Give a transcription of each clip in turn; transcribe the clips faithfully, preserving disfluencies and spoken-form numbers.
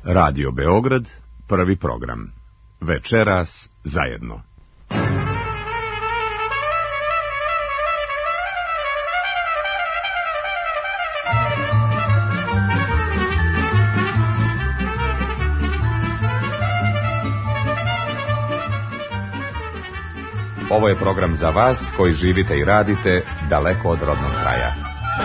Radio Beograd, prvi program. Večeras zajedno. Ovo je program za vas koji živite i radite daleko od rodnog kraja.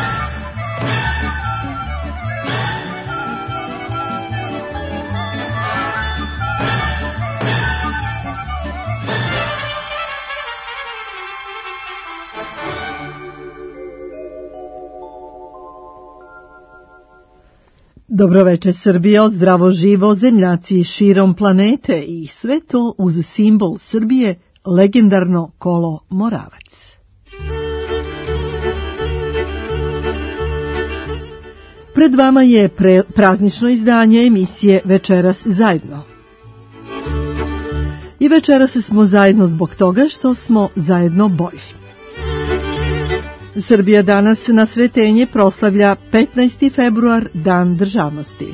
Dobroveče Srbijo, zdravo živo, zemljaci širom planete i sve to uz simbol Srbije, legendarno kolo Moravac. Pred vama je pre, praznično izdanje emisije Večeras zajedno. I večeras smo zajedno zbog toga što smo zajedno bolji. Srbija danas na Sretenje proslavlja petnaesti februar, Dan državnosti.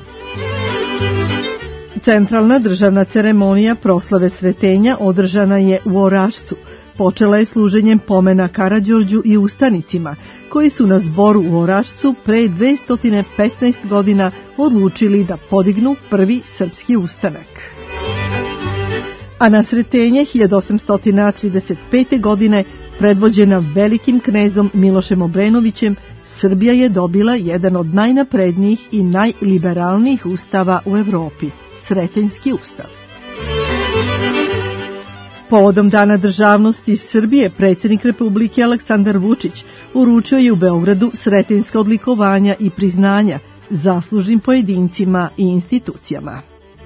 Centralna državna ceremonija proslave Sretenja održana je u Orašcu. Počela je služenjem pomena Karađorđu i ustanicima, koji su na zboru u Orašcu pre dvesta petnaest godina odlučili da podignu prvi srpski ustanak. A na Sretenje hiljadu osamsto trideset pete. godine, predvođena velikim knezom Milošem Obrenovićem, Srbija je dobila jedan od najnaprednijih i najliberalnijih ustava u Evropi, Sretenjski ustav. Povodom Dana državnosti Srbije, predsjednik Republike Aleksandar Vučić uručio je u Beogradu Sretenjska odlikovanja i priznanja zaslužnim pojedincima i institucijama.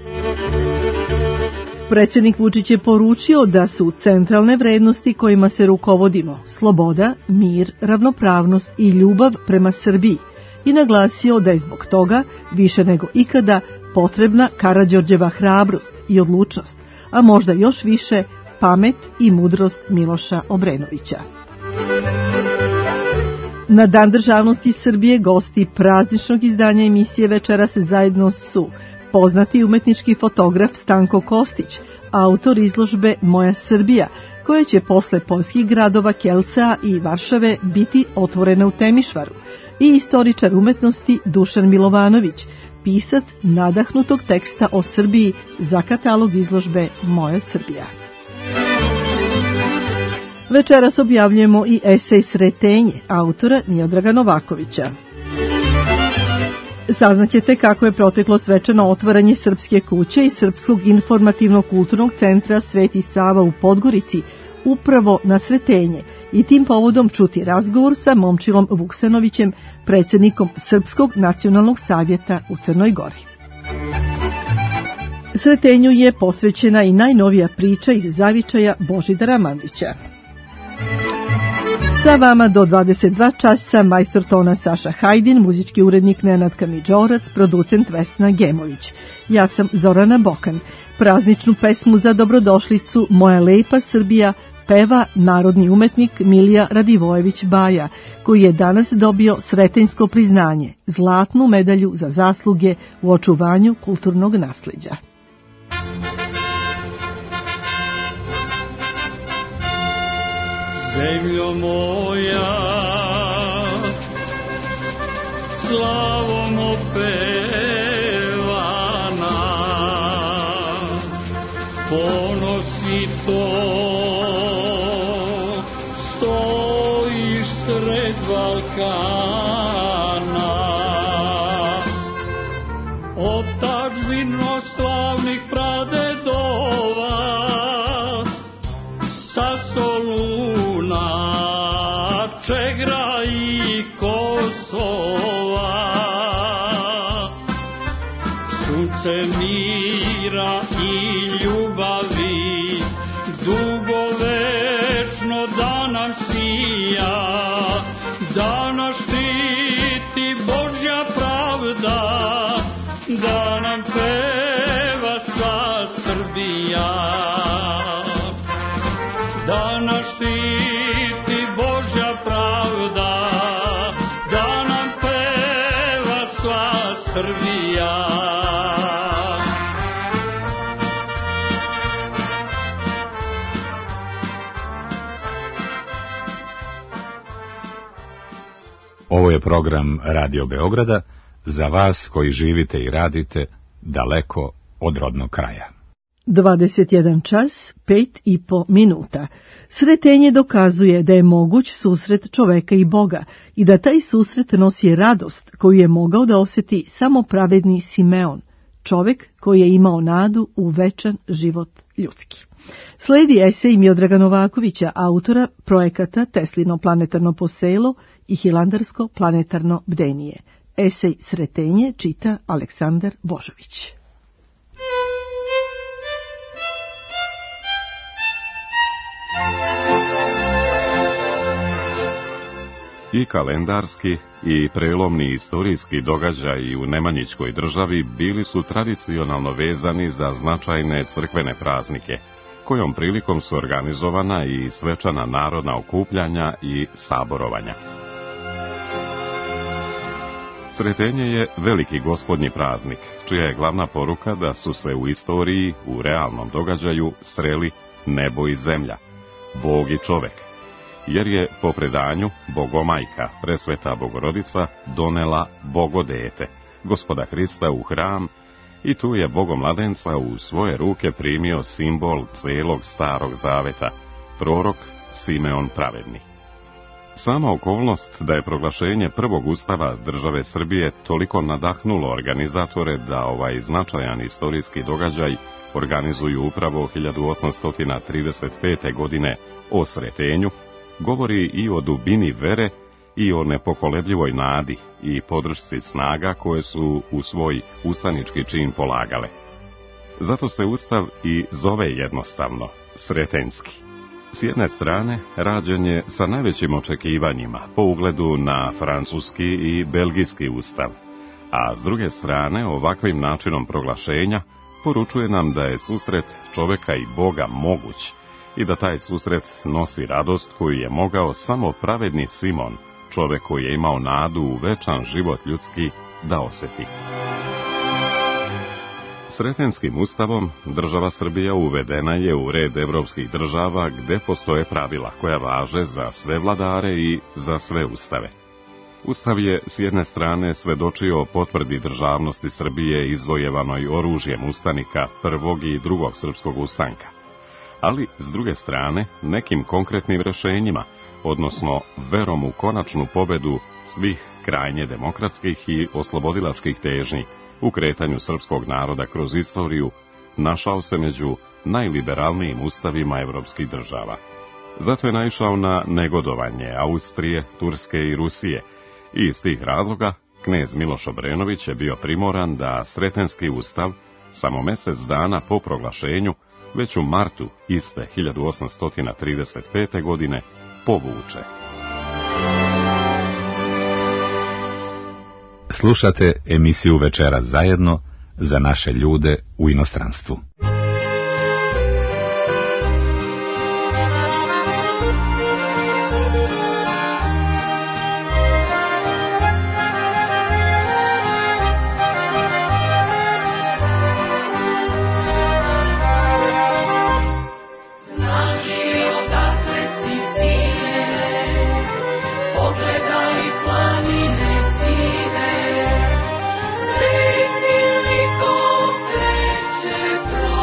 Predsjednik Vučić je poručio da su centralne vrednosti kojima se rukovodimo sloboda, mir, ravnopravnost i ljubav prema Srbiji i naglasio da je zbog toga više nego ikada potrebna Karađorđeva hrabrost i odlučnost, a možda još više pamet i mudrost Miloša Obrenovića. Na Dan državnosti Srbije gosti prazničnog izdanja emisije Večeras zajedno su poznati umetnički fotograf Stanko Kostić, autor izložbe Moja Srbija, koja će posle poljskih gradova Kelca i Varšave biti otvorena u Temišvaru, i istoričar umetnosti Dušan Milovanović, pisac nadahnutog teksta o Srbiji za katalog izložbe Moja Srbija. Večeras objavljujemo i esej Sretenje autora Miodraga Novakovića. Saznaćete kako je proteklo svečano otvaranje Srpske kuće i Srpskog informativno-kulturnog centra Sveti Sava u Podgorici upravo na Sretenje i tim povodom čuti razgovor sa Momčilom Vuksanovićem, predsjednikom Srpskog nacionalnog savjeta u Crnoj Gori. Sretenju je posvećena i najnovija priča iz zavičaja Božidara Mandića. Sa vama do dvadeset dva časa majstor tona Saša Hajdin, muzički urednik Nenad Kamidžorac, producent Vesna Gemović. Ja sam Zorana Bokan. Prazničnu pesmu za dobrodošlicu Moja lepa Srbija peva narodni umetnik Milija Radivojević Baja, koji je danas dobio Sretenjsko priznanje, zlatnu medalju za zasluge u očuvanju kulturnog nasleđa. Zemljo moja, slavom opevana, ponosi to, stojiš sred Balkana, otadžbino slavnih pradedova, sa Soluna, Čegra i Kosova, sunce mira i ljubavi, dugovečno da nam sija, da nas štiti Božja pravda, da nam peva sva Srbija. Da nas štiti Božja pravda, da nam peva sva Srbija. Ovo je program Radio Beograda za vas koji živite i radite daleko od rodnog kraja. dvadeset jedan čas, pet i po minuta. Sretenje dokazuje da je moguć susret čoveka i Boga i da taj susret nosi radost koju je mogao da osjeti samo pravedni Simeon, čovek koji je imao nadu u večan život ljudski. Sledi esej Miodraga Novakovića, autora projekata Teslino planetarno poselo i Hilandarsko planetarno bdenije. Esej Sretenje čita Aleksandar Božović. I kalendarski i prelomni istorijski događaji u Nemanjićkoj državi bili su tradicionalno vezani za značajne crkvene praznike, kojom prilikom su organizovana i svečana narodna okupljanja i saborovanja. Sretenje je veliki gospodnji praznik, čija je glavna poruka da su se u istoriji, u realnom događaju, sreli nebo i zemlja, Bog i čovek, jer je po predanju Bogomajka, presveta Bogorodica, donela Bogodete, Gospoda Hrista u hram, i tu je Bogomladenca u svoje ruke primio simbol celog starog zaveta, prorok Simeon Pravedni. Sama okolnost da je proglašenje prvog ustava države Srbije toliko nadahnulo organizatore da ovaj značajan istorijski događaj organizuju upravo hiljadu osamsto trideset pete. godine o Sretenju, govori i o dubini vere i o nepokolebljivoj nadi i podršci snaga koje su u svoj ustanički čin polagale. Zato se ustav i zove jednostavno Sretenjski. S jedne strane, rađen je sa najvećim očekivanjima po ugledu na francuski i belgijski ustav, a s druge strane, ovakvim načinom proglašenja poručuje nam da je susret čoveka i Boga moguć i da taj susret nosi radost koju je mogao samo pravedni Simon, čovek koji je imao nadu u večan život ljudski, da osjeti. Sretenskim ustavom država Srbija uvedena je u red evropskih država gde postoje pravila koja važe za sve vladare i za sve ustave. Ustav je s jedne strane svedočio o potvrdi državnosti Srbije izvojevanoj oružjem ustanika prvog i drugog srpskog ustanka, ali s druge strane nekim konkretnim rešenjima, odnosno verom u konačnu pobedu svih krajnje demokratskih i oslobodilačkih težnji u kretanju srpskog naroda kroz istoriju, našao se među najliberalnijim ustavima evropskih država. Zato je naišao na negodovanje Austrije, Turske i Rusije i iz tih razloga knez Miloš Obrenović je bio primoran da Sretenski ustav samo mesec dana po proglašenju, već u martu iste hiljadu osamsto trideset pete. godine, povuče. Slušate emisiju Večeras zajedno za naše ljude u inostranstvu. Pro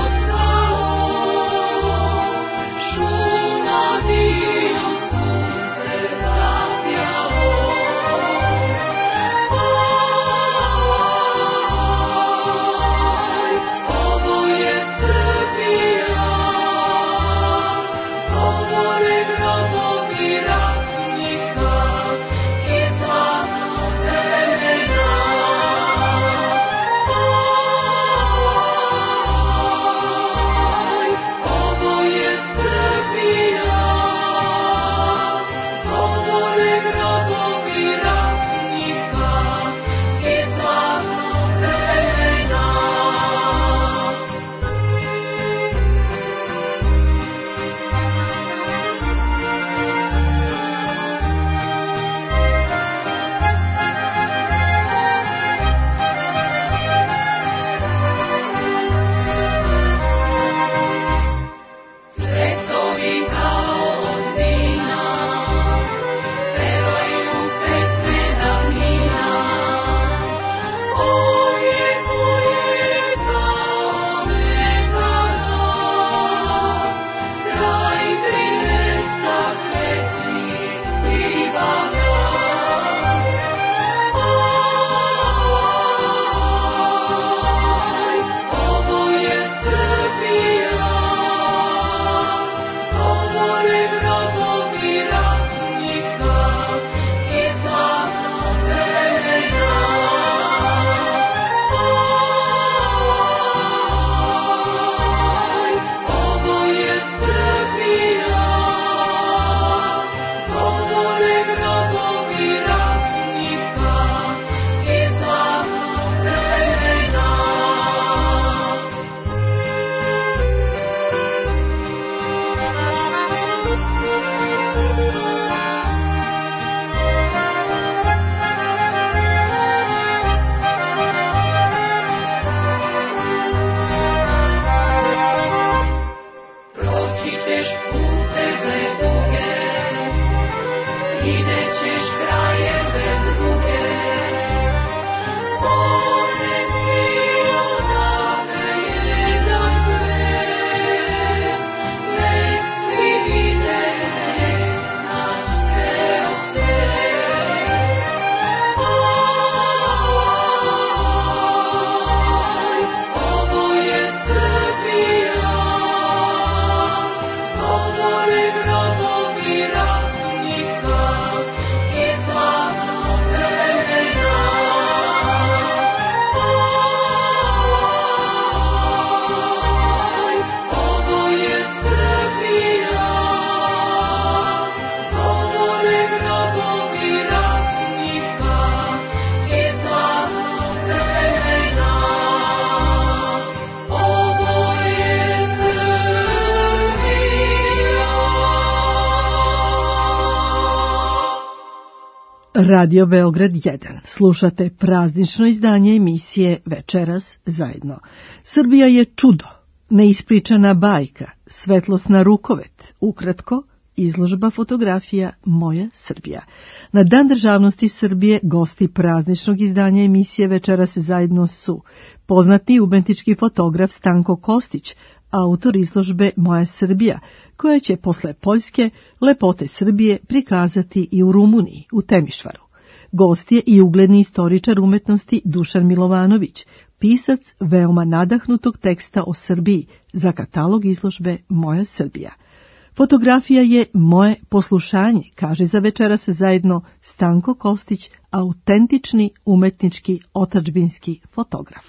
Radio Beograd jedan. Slušate praznično izdanje emisije Večeras zajedno. Srbija je čudo, neispričana bajka, svetlosna rukovet, ukratko, izložba fotografija Moja Srbija. Na Dan državnosti Srbije gosti prazničnog izdanja emisije Večeras zajedno su poznati umetnički fotograf Stanko Kostić, autor izložbe Moja Srbija, koja će posle Poljske lepote Srbije prikazati i u Rumuniji, u Temišvaru. Gost je i ugledni istoričar umetnosti Dušan Milovanović, pisac veoma nadahnutog teksta o Srbiji za katalog izložbe Moja Srbija. Fotografija je moje poslušanje, kaže za Večeras zajedno Stanko Kostić, autentični umetnički otadžbinski fotograf.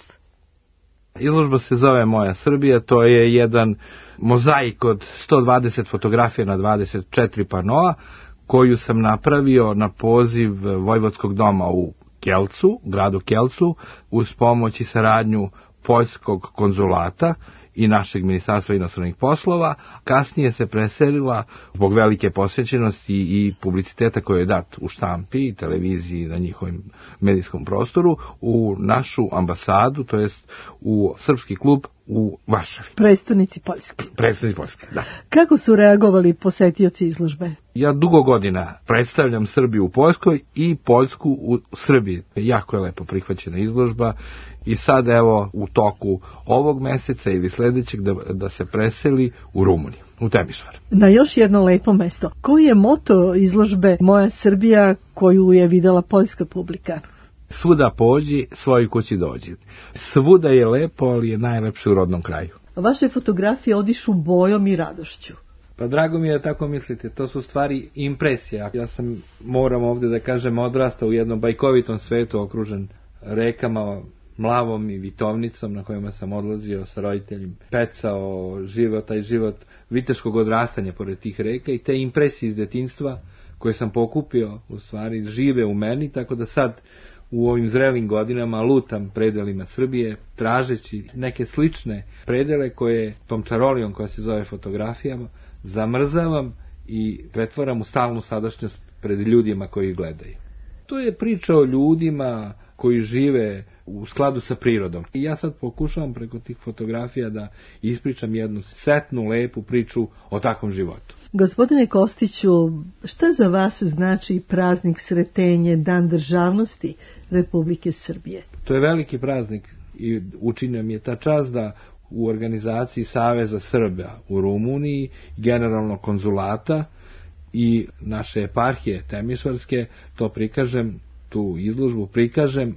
Izložba se zove Moja Srbija, to je jedan mozaik od sto dvadeset fotografija na dvadeset četiri panoa, koju sam napravio na poziv Vojvodskog doma u Kelcu, gradu Kelcu, uz pomoć i saradnju poljskog konzulata i našeg ministarstva inostranih poslova. Kasnije se preselila zbog velike posvećenosti i publiciteta koji je dat u štampi i televiziji na njihovom medijskom prostoru u našu ambasadu, to jest u srpski klub u Varšavi. Predstavnici Poljske. Predstavnici Poljske, da. Kako su reagovali posetioci izložbe? Ja dugo godina predstavljam Srbiju u Poljskoj i Poljsku u Srbiji. Jako je lepo prihvaćena izložba i sad evo u toku ovog meseca ili sledećeg da, da se preseli u Rumuniju, u Temišvar. Na još jedno lepo mesto. Koji je moto izložbe Moja Srbija koju je videla poljska publika? Svuda pođi, svojoj kući dođi. Svuda je lepo, ali je najlepše u rodnom kraju. Vaše fotografije odišu bojom i radošću. Pa drago mi je da tako mislite, to su stvari impresija. Ja sam, moram ovdje da kažem, odrastao u jednom bajkovitom svetu okružen rekama, Mlavom i Vitovnicom na kojima sam odlazio sa roditeljima, pecao život, taj život viteškog odrastanja pored tih reka i te impresije iz detinjstva koje sam pokupio u stvari žive u meni, tako da sad u ovim zrelim godinama lutam predelima Srbije, tražeći neke slične predele koje tom čarolijom koja se zove fotografijama zamrzavam i pretvaram u stalnu sadašnjost pred ljudima koji ih gledaju. To je priča o ljudima koji žive u skladu sa prirodom. I ja sad pokušavam preko tih fotografija da ispričam jednu setnu, lepu priču o takvom životu. Gospodine Kostiću, šta za vas znači praznik Sretenje, Dan državnosti Republike Srbije? To je veliki praznik i učinio mi je ta čast da u organizaciji Saveza Srba u Rumuniji, generalno konzulata i naše eparhije Temišvarske, to prikažem, tu izložbu prikažem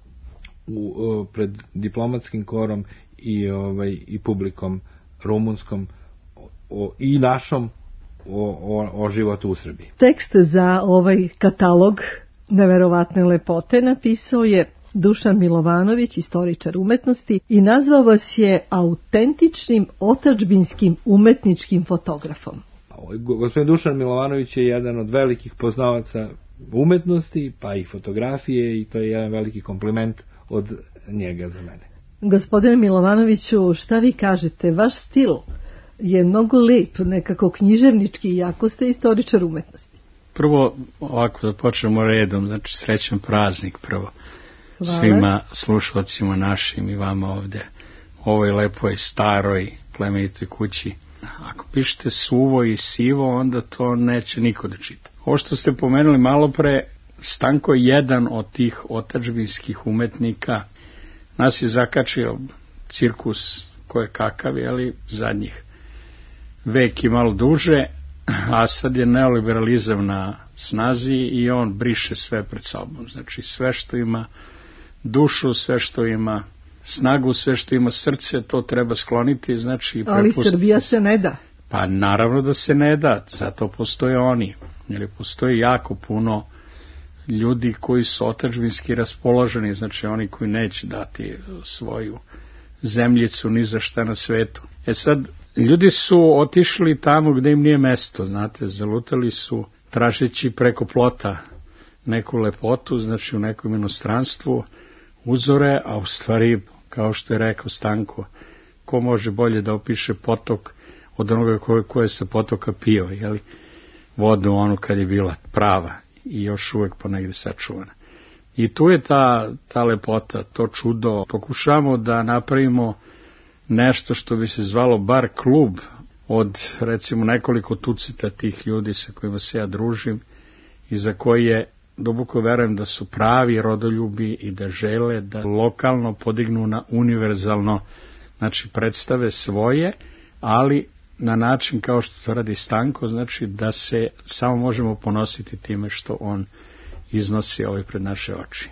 u, pred diplomatskim korom i, ovaj, i publikom rumunskom o, i našom o, o, o životu u Srbiji. Tekst za ovaj katalog neverovatne lepote napisao je Dušan Milovanović, istoričar umetnosti, i nazvao vas je autentičnim otadžbinskim umetničkim fotografom. Gospodin Dušan Milovanović je jedan od velikih poznavaca umetnosti, pa i fotografije, i to je jedan veliki kompliment od njega za mene. Gospodine Milovanoviću, šta vi kažete? Vaš stil je mnogo lep, nekako književnički, iako ste istoričar umetnosti. Prvo, ovako da počnemo redom, znači srećan praznik prvo. Hvala. Svima slušalcima našim i vama ovde u ovoj lepoj, staroj, plemenitoj kući. Ako pišete suvo i sivo, onda to neće niko da čita. Ovo što ste pomenuli malo pre, Stanko je jedan od tih otadžbinskih umetnika. Nas je zakačio cirkus koje kakav, ali zadnjih vek i malo duže, a sad je neoliberalizam na snazi i on briše sve pred sobom. Znači sve što ima dušu, sve što ima snagu, sve što ima srce, to treba skloniti. Znači, ali Srbija se ne da. Pa naravno da se ne da, zato postoje oni. Jer postoji jako puno ljudi koji su otadžbinski raspoloženi, znači oni koji neće dati svoju zemljicu ni za šta na svetu. E sad, ljudi su otišli tamo gde im nije mesto, znate, zalutali su tražeći preko plota neku lepotu, znači u nekom inostranstvu, uzore, a u stvari, kao što je rekao Stanko, ko može bolje da opiše potok od onoga koje, koje se potoka pio, jeli, vodu onu kad je bila prava. i još uvek ponegde sačuvana. I tu je ta, ta lepota, to čudo. Pokušamo da napravimo nešto što bi se zvalo bar klub od recimo nekoliko tucita tih ljudi sa kojima se ja družim i za koje duboko verujem da su pravi rodoljubi i da žele da lokalno podignu na univerzalno, znači predstave svoje, ali na način kao što to radi Stanko, znači da se samo možemo ponositi time što on iznosi ovaj pred naše oči.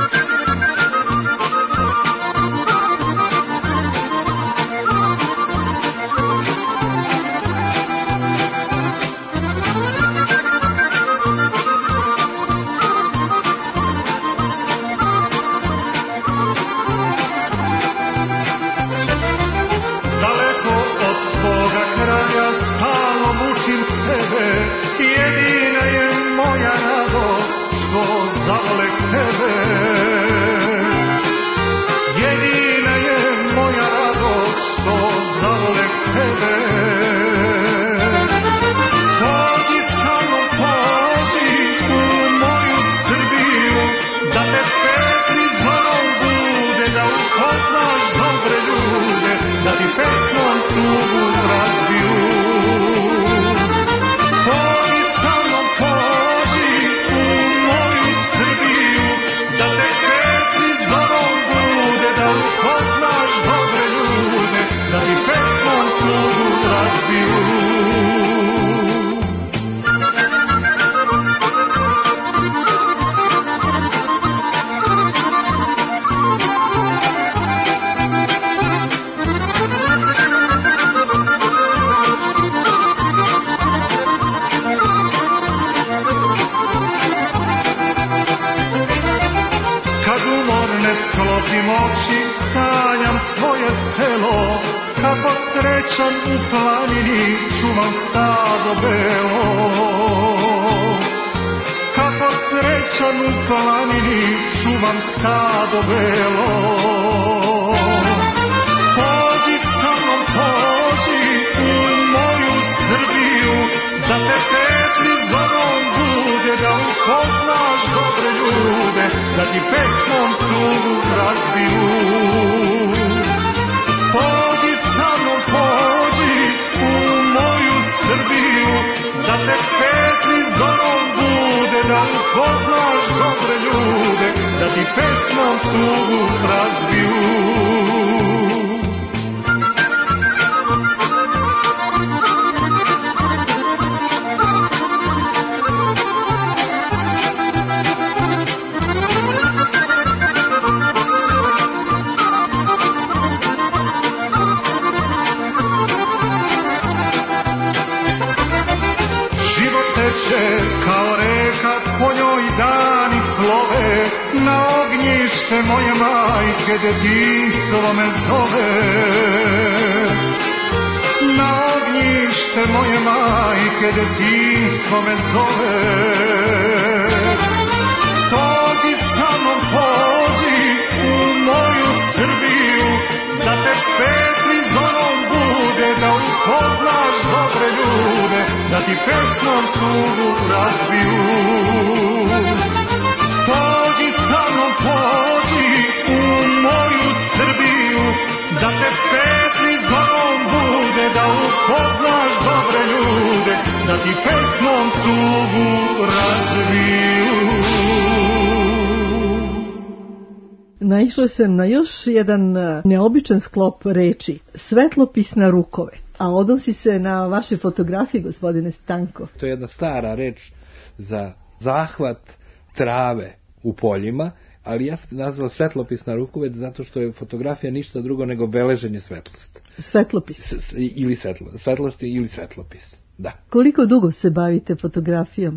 Naišla sam na još jedan neobičan sklop reči, svetlopisna rukovet, a odnosi se na vaše fotografije, gospodine Stanko. To je jedna stara reč za zahvat trave u poljima, ali ja sam nazvao svetlopisna rukovet zato što je fotografija ništa drugo nego beleženje svetlosti. Svetlopis. S, ili svetlo, svetlosti ili svetlopis, da. Koliko dugo se bavite fotografijom?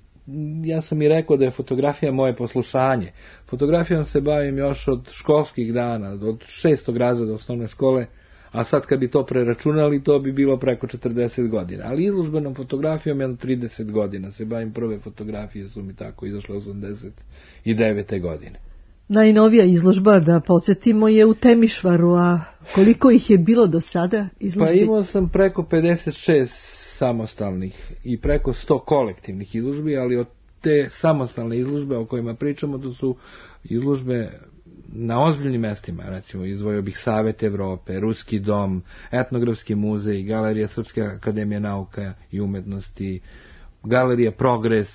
Ja sam i rekao da je fotografija moje poslušanje. Fotografijom se bavim još od školskih dana, od šestog razreda osnovne škole, a sad kad bi to preračunali, to bi bilo preko četrdeset godina. Ali izložbenom fotografijom jedno trideset godina se bavim, prve fotografije su mi tako izašle osamdeset devete godine. Najnovija izložba, da podsjetimo, je u Temišvaru, a koliko ih je bilo do sada izložbi? Pa imao sam preko pedeset šest samostalnih i preko sto kolektivnih izložbi, ali od te samostalne izložbe o kojima pričamo, to su izložbe na ozbiljnim mestima, recimo izdvojio bih Savet Evrope, Ruski dom, Etnografski muzej, Galerija Srpske akademije nauka i umetnosti, Galerija Progres,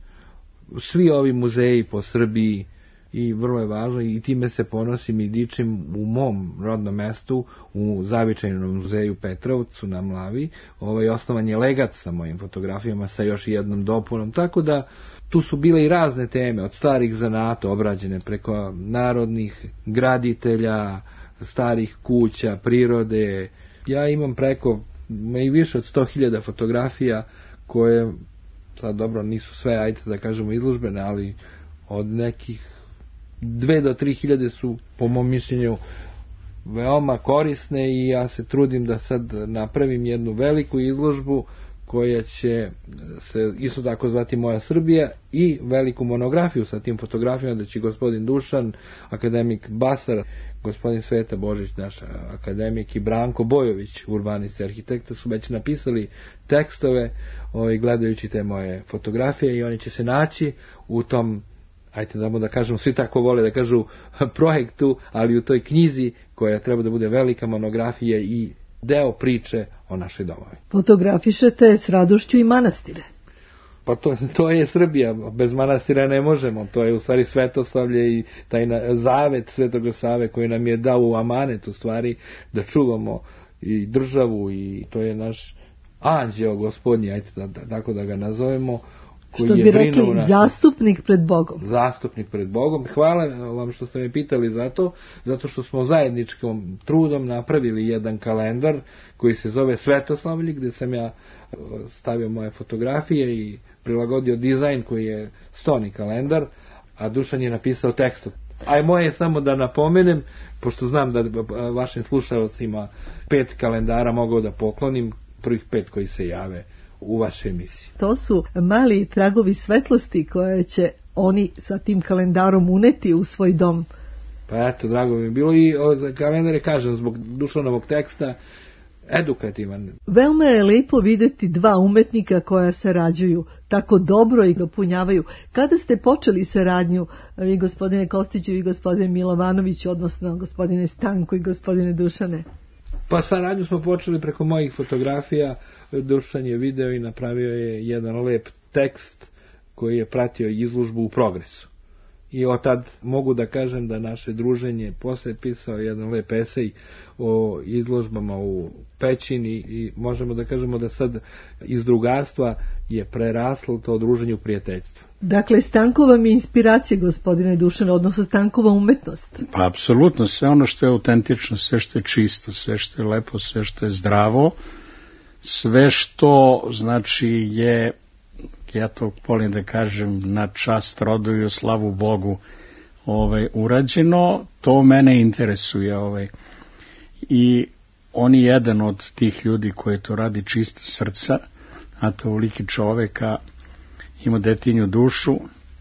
svi ovi muzeji po Srbiji, i vrlo je važno i time se ponosim i dičim u mom rodnom mestu, u Zavičajnom muzeju Petrovcu na Mlavi. Ovaj osnovan je legat sa mojim fotografijama sa još jednom dopunom, tako da tu su bile i razne teme, od starih zanata obrađene preko narodnih graditelja, starih kuća, prirode. Ja imam preko i više od sto hiljada fotografija koje, sad dobro, nisu sve, ajde da kažemo, izložbene, ali od nekih dve do tri hiljade su, po mom mišljenju, veoma korisne i ja se trudim da sad napravim jednu veliku izložbu koja će se isto tako zvati Moja Srbija i veliku monografiju sa tim fotografijama, da će gospodin Dušan, akademik Basar, gospodin Sveta Božić, naš akademik, i Branko Bojović, urbanist i arhitekta, su već napisali tekstove ovaj, gledajući te moje fotografije i oni će se naći u tom, ajte da mu da kažem, svi tako vole da kažu projektu, ali u toj knjizi koja treba da bude velika monografija i deo priče o našoj domovi. Fotografišete s radošću i manastire. Pa to, to je Srbija, bez manastira ne možemo, to je u stvari Svetoslavlje i taj zavet Svetog Save koji nam je dao u amanet u stvari da čuvamo i državu, i to je naš anđeo gospodnji, ajte da, da, tako da ga nazovemo, što bi rekli, zastupnik pred Bogom. Zastupnik pred Bogom. Hvala vam što ste me pitali za to, zato što smo zajedničkom trudom napravili jedan kalendar koji se zove Svetoslavlje, gdje sam ja stavio moje fotografije i prilagodio dizajn koji je stoni kalendar, a Dušan je napisao tekst. A moje je samo da napomenem, pošto znam da vašim slušalcima pet kalendara mogu da poklonim, prvih pet koji se jave u vašoj emisiji. To su mali tragovi svetlosti koje će oni sa tim kalendarom uneti u svoj dom. Pa eto, drago mi je bilo, i kalendar je, kažem, zbog Dušanovog teksta edukativan. Veoma je lepo vidjeti dva umetnika koja sarađuju tako dobro i dopunjavaju. Kada ste počeli saradnju, vi gospodine Kostiću i gospodine Milovanović, odnosno gospodine Stanko i gospodine Dušane? Pa saradnju smo počeli preko mojih fotografija. Dušan je video i napravio je jedan lep tekst koji je pratio izložbu u Progresu. I od tad mogu da kažem da naše druženje, posle pisao jedan lep esej o izložbama u Pećini i možemo da kažemo da sad iz drugarstva je preraslo to druženje u prijateljstvo. Dakle, Stankova mi je inspiracija, gospodine Dušan, odnosno Stankova umetnost. Pa, apsolutno, sve ono što je autentično, sve što je čisto, sve što je lepo, sve što je zdravo, sve što, znači, je, ja to volim da kažem, na čast rodu i slavu Bogu ovaj, urađeno, to mene interesuje. Ovaj. I on je jedan od tih ljudi koji to radi čista srca, a to uliki čoveka, ima detinju dušu,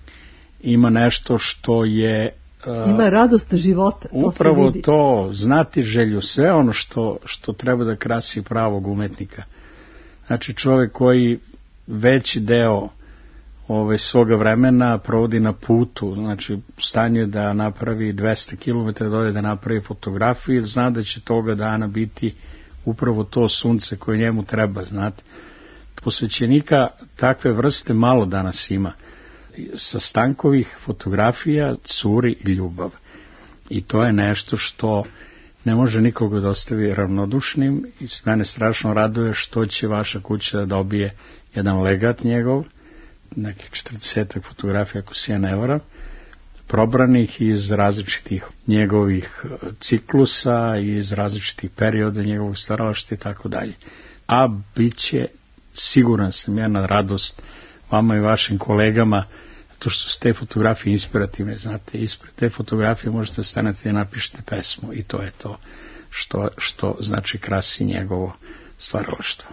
ima nešto što je... Uh, ima radost života, to upravo se vidi. To, znati želju, sve ono što, što treba da krasi pravog umetnika. Znači čovjek koji veći deo ove, svoga vremena provodi na putu, znači u stanju je da napravi dvesta kilometara, dođe da napravi fotografiju, zna da će toga dana biti upravo to sunce koje njemu treba, znate. Posvećenika takve vrste malo danas ima. Sa Stankovih fotografija curi ljubav. I to je nešto što ne može nikoga da ostavi ravnodušnim i mene strašno raduje što će vaša kuća da dobije jedan legat njegov, nekih četrdesetak fotografija, ako se ja ne varam, probranih iz različitih njegovih ciklusa, iz različitih perioda njegovog stvaralaštva i tako dalje. A bit će, siguran sam ja, na radost vama i vašim kolegama, to što su te fotografije inspirativne, znate, ispred te fotografije možete stanati i napišete pesmu i to je to što, što znači krasi njegovo stvaralaštvo.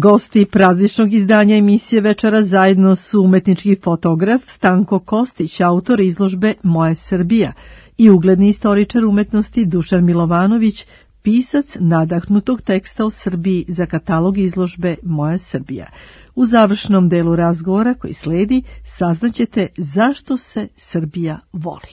Gosti prazničnog izdanja emisije Večera zajedno su umetnički fotograf Stanko Kostić, autor izložbe Moja Srbija, i ugledni istoričar umetnosti Dušan Milovanović, pisac nadahnutog teksta o Srbiji za katalog izložbe Moja Srbija. U završnom delu razgovora koji sledi saznaćete zašto se Srbija voli.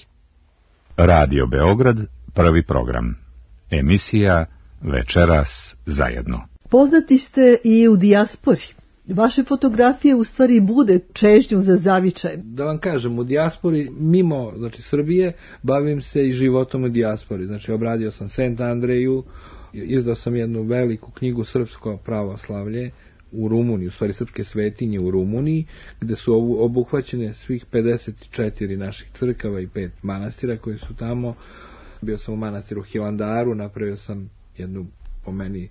Radio Beograd, prvi program. Emisija Večeras zajedno. Poznati ste i u dijaspori. Vaše fotografije u stvari bude čežnju za zavičajem. Da vam kažem, u dijaspori, mimo znači, Srbije, bavim se i životom u dijaspori. Znači, obradio sam Sent Andreju, izdao sam jednu veliku knjigu Srpsko pravoslavlje u Rumuniji, u stvari srpske svetinje u Rumuniji, gde su obuhvaćene svih pedeset četiri naših crkava i pet manastira koji su tamo. Bio sam u manastiru Hilandaru, napravio sam jednu, po meni,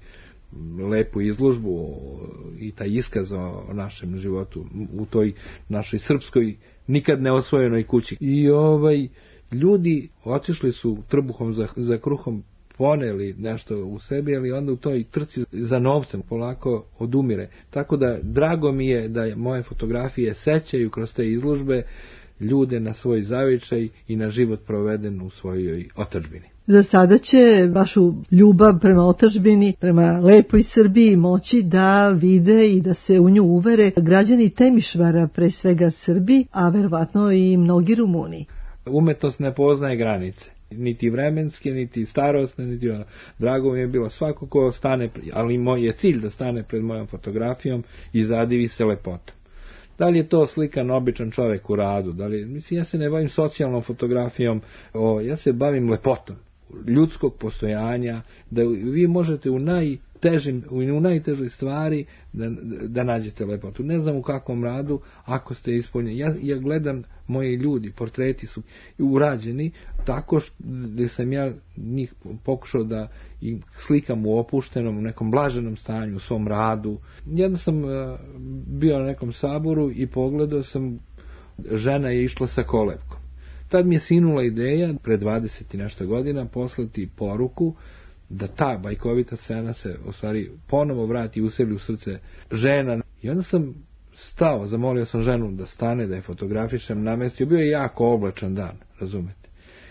lepu izložbu i taj iskaz o našem životu u toj našoj srpskoj nikad ne osvojenoj kući. I ovaj ljudi otišli su trbuhom za, za kruhom, poneli nešto u sebi, ali onda u toj trci za novcem polako odumire. Tako da drago mi je da moje fotografije sećaju kroz te izložbe ljude na svoj zavičaj i na život proveden u svojoj otadžbini. Za sada će vašu ljubav prema otadžbini, prema lepoj Srbiji moći da vide i da se u nju uvere građani Temišvara, pre svega Srbi, a verovatno i mnogi Rumuni. Umetnost ne poznaje granice, niti vremenske, niti starosne, niti ono. Drago mi je bilo svako ko stane, ali moj je cilj da stane pred mojom fotografijom i zadivi se lepotom. Da li je to slikan običan čovjek u radu, da li, mislim, ja se ne bavim socijalnom fotografijom, o, ja se bavim lepotom ljudskog postojanja, da vi možete u najtežim, u najtežoj stvari da, da nađete lepotu. Ne znam u kakvom radu, ako ste ispunjeni. Ja, ja gledam moji ljudi, portreti su urađeni tako što da sam ja njih pokušao da ih slikam u opuštenom, u nekom blaženom stanju, u svom radu. Jedno sam uh, bio na nekom saboru i pogledao sam, žena je išla sa kolevkom. Tad mi je sinula ideja, pre dvadeset i nešto godina, poslati poruku da ta bajkovita scena se u stvari ponovo vrati u sebi u srce žena. I onda sam stao, zamolio sam ženu da stane, da je fotografišem, namestio. Bio je jako oblačan dan, razumete.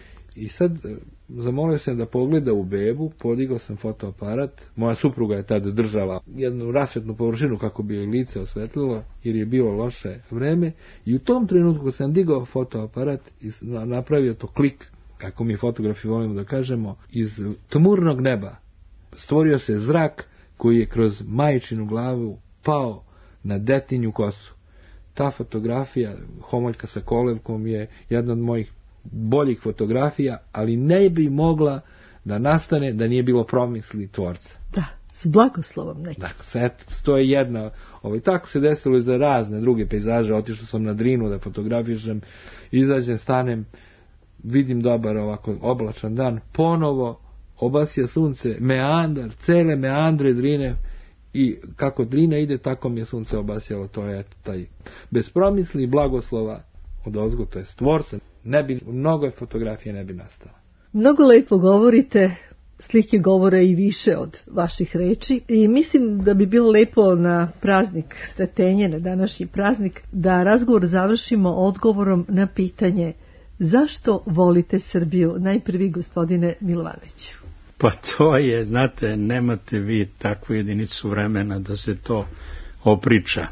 I sad zamolio sam da pogleda u bebu, podigao sam fotoaparat, moja supruga je tad držala jednu rasvetnu površinu kako bi joj lice osvetlilo, jer je bilo loše vreme, i u tom trenutku sam digao fotoaparat i napravio to klik, kako mi fotografi volimo da kažemo, iz tmurnog neba stvorio se zrak koji je kroz majčinu glavu pao na detinju kosu. Ta fotografija, homoljka sa kolevkom, je jedna od mojih boljih fotografija, ali ne bi mogla da nastane da nije bilo promisli tvorca. Da, s blagoslovom nekim. Dakle, to je jedna, ovaj, tako se desilo i za razne druge pejzaže. Otišao sam na Drinu da fotografišem, izađem, stanem, vidim dobar ovako oblačan dan, ponovo obasja sunce, meandar, cele meandre Drine, i kako Drina ide, tako mi je sunce obasjalo. To je taj bez promisli i blagoslova od ozgo, to je stvorca. Ne bi, mnogo fotografije ne bi nastala. Mnogo lepo govorite, slike govore i više od vaših reči, i mislim da bi bilo lepo na praznik Sretenje, na današnji praznik, da razgovor završimo odgovorom na pitanje zašto volite Srbiju, najprvi gospodine Milovanoviću. Pa to je, znate, nemate vi takvu jedinicu vremena da se to opriča.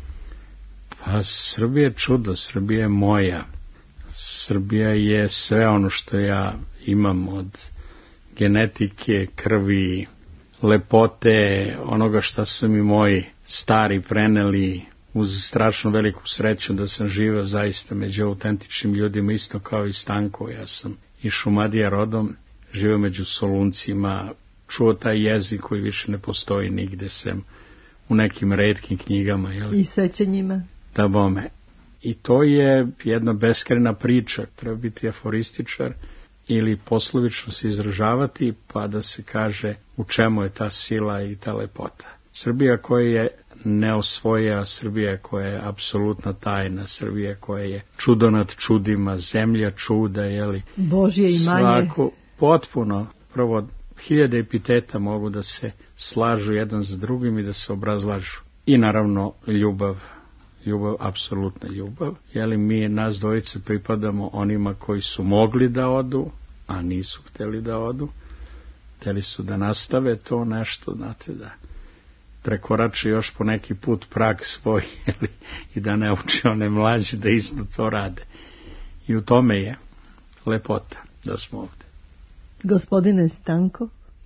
Pa Srbija je čudo, Srbija je moja. Srbija je sve ono što ja imam od genetike, krvi, lepote, onoga što su mi moji stari preneli, uz strašno veliku sreću da sam živeo zaista među autentičnim ljudima, isto kao i Stanko. Ja sam iz Šumadija rodom, živeo među Soluncima, čuo taj jezik koji više ne postoji nigde sem u nekim retkim knjigama. Jel? I sećanjima. Da bome. I to je jedna beskrajna priča. Treba biti aforističar ili poslovično se izražavati, pa da se kaže u čemu je ta sila i ta lepota. Srbija koja je neosvoja, Srbija koja je apsolutna tajna, Srbija koja je čudo nad čudima, zemlja čuda, jeli? Božje imanje. Svako, potpuno, prvo, hiljade epiteta mogu da se slažu jedan za drugim i da se obrazlažu. i naravno ljubav, ljubav, apsolutna ljubav. Jeli, mi nas dvojice pripadamo onima koji su mogli da odu, a nisu htjeli da odu. Htjeli su da nastave to nešto, znate, da prekorači još po neki put prag svoj, jeli, i da ne uči one mlađe da isto to rade. I u tome je lepota da smo ovdje. Gospodine Stanko?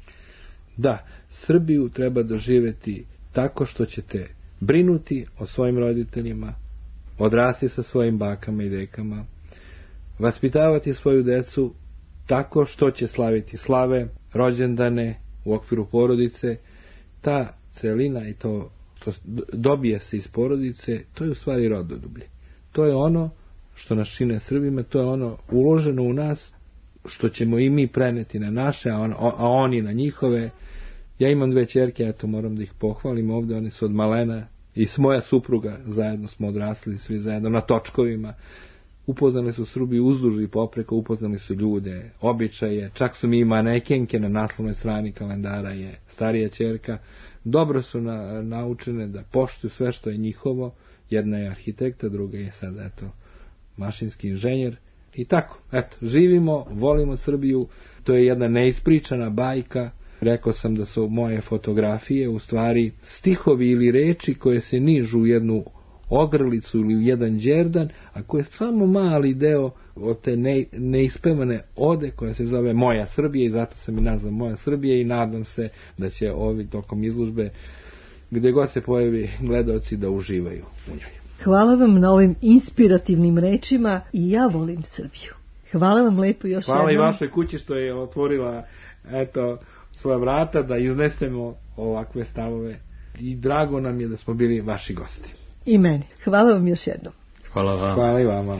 Da, Srbiju treba doživjeti tako što ćete brinuti o svojim roditeljima, odrasti sa svojim bakama i dekama, vaspitavati svoju decu tako što će slaviti slave, rođendane u okviru porodice. Ta celina i to što dobije se iz porodice, to je u stvari rodoljublje. To je ono što nas čine Srbima, to je ono uloženo u nas, što ćemo i mi preneti na naše, a, on, a oni na njihove. Ja imam dve ćerke, eto moram da ih pohvalim ovdje, one su od malena i s moja supruga, zajedno smo odrasli svi zajedno na točkovima. Upoznali su Srbiju uzduž i popreko, upoznali su ljude, običaje, čak su mi i manekenke na naslovnoj strani kalendara je starija ćerka. Dobro su na, naučene da poštuju sve što je njihovo. Jedna je arhitekta, druga je sad eto mašinski inženjer. I tako, eto, živimo, volimo Srbiju, to je jedna neispričana bajka. Rekao sam da su moje fotografije u stvari stihovi ili reči koje se nižu u jednu ogrlicu ili u jedan đerdan, a koje je samo mali deo od te ne, neispevane ode koja se zove Moja Srbija, i zato sam i nazvao Moja Srbija, i nadam se da će ovi tokom izložbe, gdje god se pojavi, gledaoci da uživaju u njoj. Hvala vam na ovim inspirativnim rečima i ja volim Srbiju. Hvala vam lepo još Hvala jednom. i vašoj kući što je otvorila eto svoja vrata da iznesemo ovakve stavove, i drago nam je da smo bili vaši gosti. I meni. Hvala vam još jednom. Hvala vam. Hvala i vama.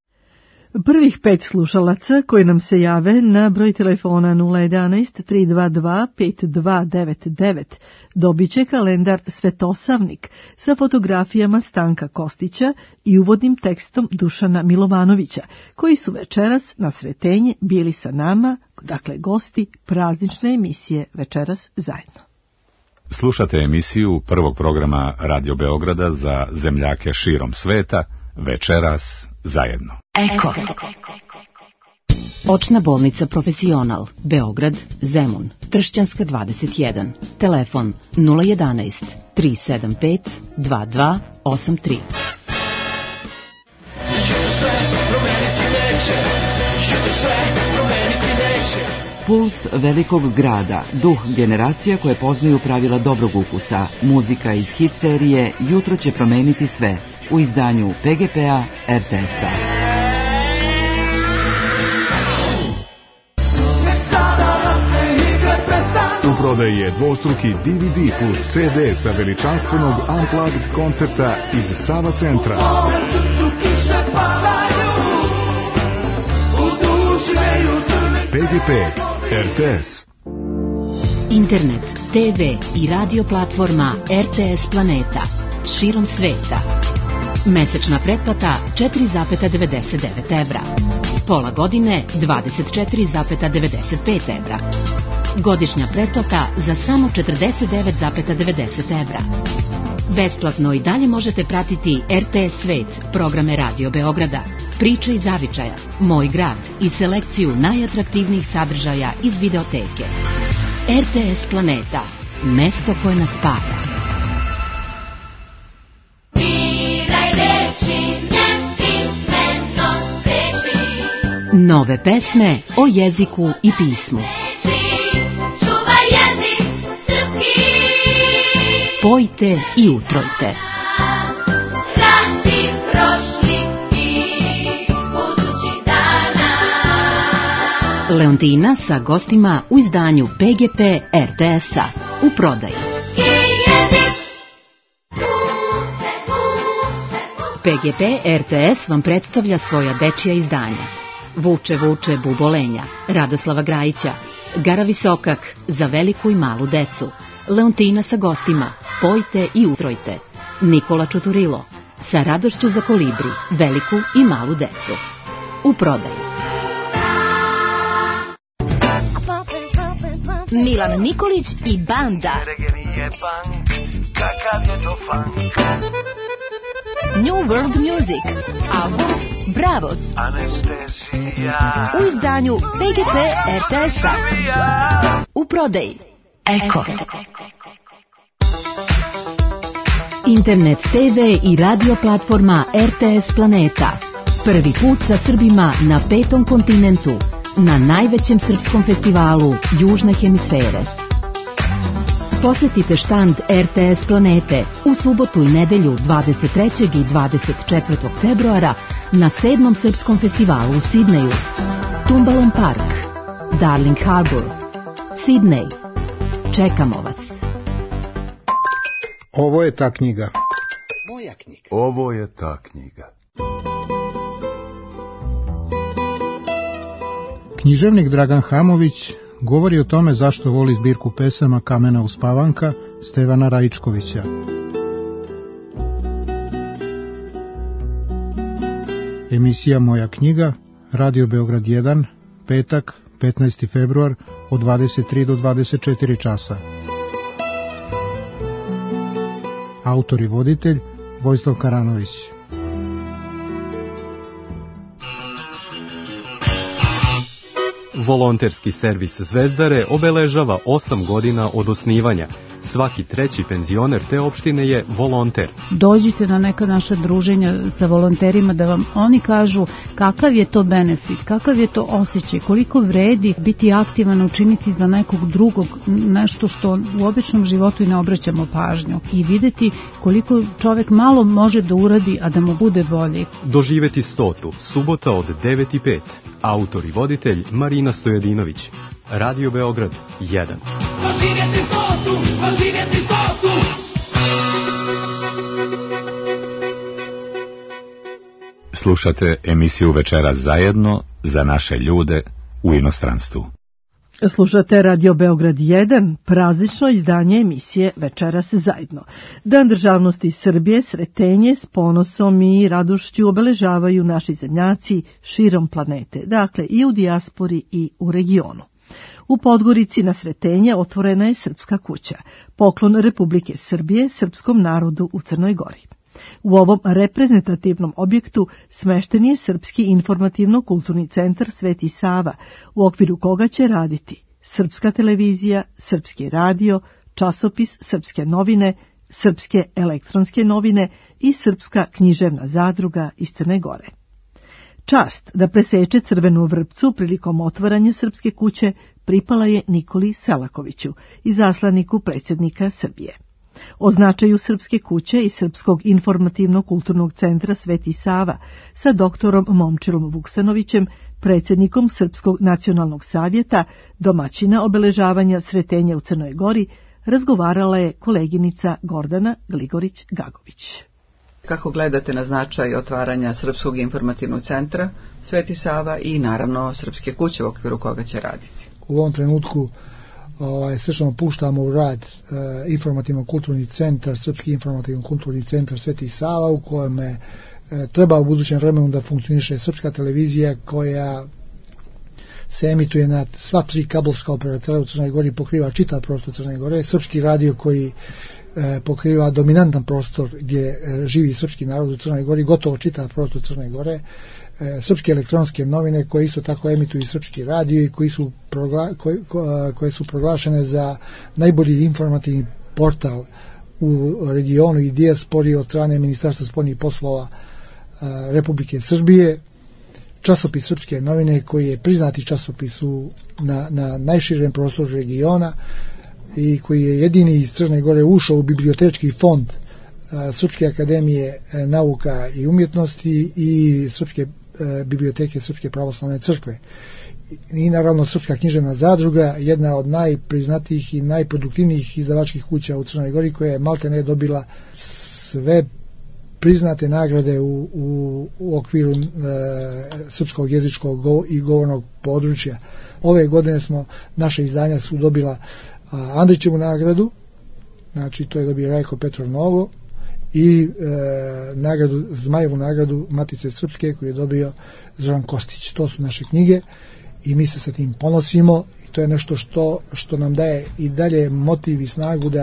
Prvih pet slušalaca koji nam se jave na broj telefona nula jedanaest tri dva dva pet dva devet devet dobit će kalendar Svetosavnik sa fotografijama Stanka Kostića i uvodnim tekstom Dušana Milovanovića, koji su večeras na Sretenje bili sa nama, dakle gosti praznične emisije Večeras zajedno. Slušate emisiju prvog programa Radio Beograda za zemljake širom sveta, Večeras zajedno. Eko. Očna bolnica Profesional, Beograd, Zemun, Tršćanska dvadeset jedan. Telefon nula jedanaest tri sedam pet dva dva osam tri. Puls velikog grada, duh generacija koje poznaju pravila dobrog ukusa, muzika iz hit serije Jutro će promeniti sve, u izdanju P G P-a R T S-a. U prodaji je dvostruki D V D plus C D sa veličanstvenog Unplugged koncerta iz Sava centra. P G P, R T S. Internet, T V i radio platforma R T S Planeta širom sveta. Mesečna pretplata četiri zarez devedeset devet evra. Pola godine dvadeset četiri zarez devedeset pet evra. Godišnja pretplata za samo četrdeset devet zarez devedeset evra. Besplatno i dalje možete pratiti R T S Svet, programe Radio Beograda, Priče iz zavičaja, Moj grad i selekciju najatraktivnijih sadržaja iz videoteke. R T S Planeta, mesto koje nas spaja. Nove pesme o jeziku i pismu. Čuvaj jezik srpski. Pojte i utrojte. Rasi prošli i budućih dana. Leontina sa gostima u izdanju P G P R T S-a u prodaji. P G P R T S vam predstavlja svoja dečija izdanja. Vuče, vuče, bubolenja, Radoslava Grajića, Gara Visokak, za veliku i malu decu, Leontina sa gostima, Pojte i utrojte, Nikola Čuturilo, sa radošću za kolibri, veliku i malu decu. U prodaju. Milan Nikolić i banda. kakav je to funk. New World Music, album Bravos, Anestezija, u izdanju P G P R T S-a, u prodaji Eko. Internet te ve i radio platforma R T S Planeta. Prvi put sa Srbima na petom kontinentu, na najvećem srpskom festivalu Južne hemisfere. Posjetite štand R T S Planete u subotu i nedelju dvadeset trećeg i dvadeset četvrtog februara na sedmom srpskom festivalu u Sidneju. Tumbalom Park, Darling Harbour, Sidney. Čekamo vas. Ovo je ta knjiga. Moja knjiga. Ovo je ta knjiga. Književnik Dragan Hamović govori o tome zašto voli zbirku pesama Kamena uspavanka Stevana Raičkovića. Emisija Moja knjiga, Radio Beograd jedan, petak, petnaesti februar, od dvadeset tri do dvadeset četiri časa. Autor i voditelj Vojislav Karanović. Volonterski servis Zvezdare obeležava osam godina od osnivanja. Svaki treći penzioner te opštine je volonter. Dođite na neka naša druženja sa volonterima da vam oni kažu kakav je to benefit, kakav je to osjećaj, koliko vredi biti aktivan, učiniti za nekog drugog nešto što u običnom životu i ne obraćamo pažnju i videti koliko čovek malo može da uradi, a da mu bude bolje. Doživeti stotu, subota od devet i pet. Autor i voditelj Marina Stojadinović. Radio Beograd jedan. Doživjeti stotu, doživjeti stotu. Slušate emisiju Večeras zajedno za naše ljude u inostranstvu. Slušate Radio Beograd jedan, praznično izdanje emisije Večeras zajedno. Dan državnosti Srbije Sretenje s ponosom i radošću obeležavaju naši zemljaci širom planete, dakle i u dijaspori i u regionu. U Podgorici na Sretenje otvorena je Srpska kuća, poklon Republike Srbije srpskom narodu u Crnoj Gori. U ovom reprezentativnom objektu smešten je Srpski informativno-kulturni centar Sveti Sava, u okviru koga će raditi Srpska televizija, Srpski radio, časopis Srpske novine, Srpske elektronske novine i Srpska književna zadruga iz Crne Gore. Čast da preseče crvenu vrpcu prilikom otvaranja Srpske kuće pripala je Nikoli Selakoviću, izaslaniku predsjednika Srbije. O značaju Srpske kuće i Srpskog informativno-kulturnog centra Sveti Sava sa doktorom Momčilom Vuksanovićem, predsjednikom Srpskog nacionalnog savjeta, domaćina obeležavanja Sretenja u Crnoj Gori, razgovarala je koleginica Gordana Gligorić-Gagović. Kako gledate na značaj otvaranja Srpskog informativnog centra Sveti Sava i naravno Srpske kuće u okviru koga će raditi? U ovom trenutku ovaj, svečano puštamo u rad e, informativno-kulturni centar, Srpski informativno-kulturni centar Sveti Sava, u kojem e, treba u budućem vremenu da funkcioniše Srpska televizija koja se emituje na sva tri kabelska operatera u Crnoj Gori, pokriva čitav prostor Crne Gore, Srpski radio koji e, pokriva dominantan prostor gdje e, živi srpski narod u Crnoj Gori, gotovo čitav prostor Crne Gore, Srpske elektronske novine koje isto tako emituju Srpski radio i koji su progla, koje, koje su proglašene za najbolji informativni portal u regionu i dijaspori od strane Ministarstva spoljnih poslova Republike Srbije, časopis Srpske novine koji je priznati časopis u, na, na najširem prostoru regiona i koji je jedini iz Crne Gore ušao u bibliotečki fond Srpske akademije nauka i umjetnosti i Srpske biblioteke Srpske pravoslavne crkve. I naravno Srpska književna zadruga, jedna od najpriznatijih i najproduktivnijih izdavačkih kuća u Crnoj Gori, koja je maltene dobila sve priznate nagrade u, u, u okviru e, srpskog jezičkog go, i govornog područja. Ove godine smo, naše izdanja su dobila a, Andrićevu nagradu, znači to je dobio Rajko Petrov Novo, i e, nagradu, Zmajevu nagradu Matice Srpske koju je dobio Zoran Kostić. To su naše knjige i mi se sa tim ponosimo i to je nešto što, što nam daje i dalje motiv i snagu da